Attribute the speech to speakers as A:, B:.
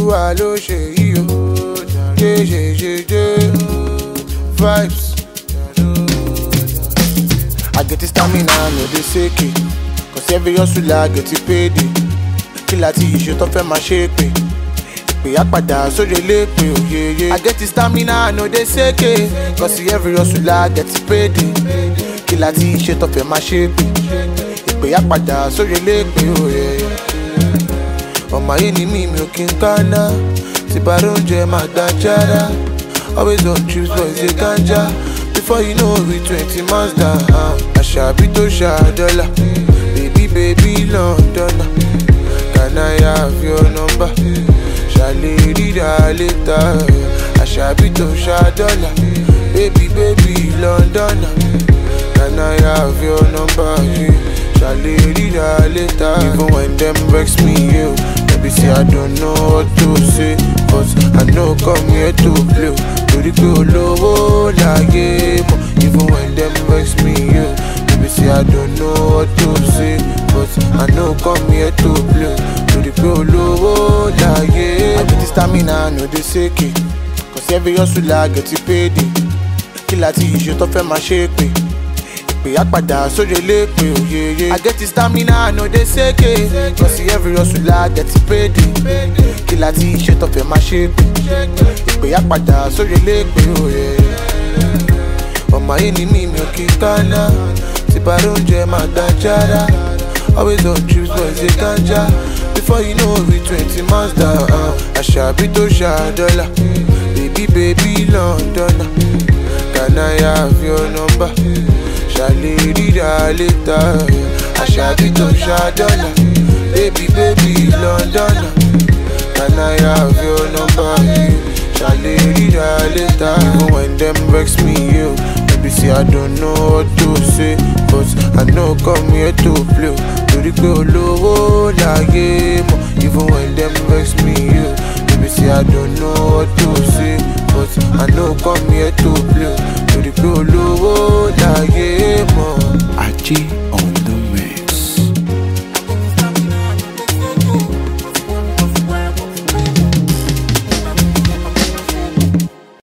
A: Olúwa ló ṣe yìí o. Vibes. I get the stamina, no dey shake it. Cause every hustler get it paid. Kí láti ìṣe tó fẹ́ máa ṣe pé. Ìpè àpàdà sórí elépe òyeye. I get the stamina, no dey shake it. Cause every hustler get it paid. Kí láti ìṣe tó fẹ́ máa ṣe pé. Ìpè àpàdà sórí elépe òyeye. Ọmọ ayé ni mi ò kí n kánná. Tí bá róúnjẹ máa gbà jára. Always on trips boys dey ganja. Before you know we 20 months down. Àṣàbí tó ṣàdọ́là. Baby London. Can I have your number? Ṣàlè ríra later. Àṣàbí tó ṣàdọ́là. Baby London. Can I have your number? Ṣàlè ríra later. Even when them vex me, yo. Maybe say I don't know what to say. But I know come here to play. Torí pé olówó láyé mọ̀. Even when them vex me, yo. Maybe say I don't know what to say. But I know come here to play. Torí pé olówó láyé. I get the stamina, no dey shake it. Cause every hustler get it paid. Kí láti ìṣe tó fẹ́ máa ṣe pé. Ìpè àpàdà sórí elépe òyeye. I get the stamina, no dey shake it. Cause every hustler get it paid. Kí láti ìṣe tó fẹ́ máa ṣe pé. Ìpè àpàdà sórí elépe òyeye. Ọmọ ayé ni mi ò kí n kánná. Tí bá róúnjẹ máa gbà jára. Always on trips boys dey ganja. Before you know we 20 months down. Àṣàbí tó ṣàdọ́là. Baby London. Can I have your number? Ṣàlè ríra later. Àṣàbí tó ṣàdọ́là. Baby London. Can I have your number? Ṣàlè ríra later. Even when them vex me, yo. Maybe say I don't know what to say. But I know come here to play. Torí pé olówó láyé mọ̀. Even when them vex me, yo. Maybe say I don't know what to say. But I know come here to play. Torí pé olówó láyé mọ̀.
B: Ajé on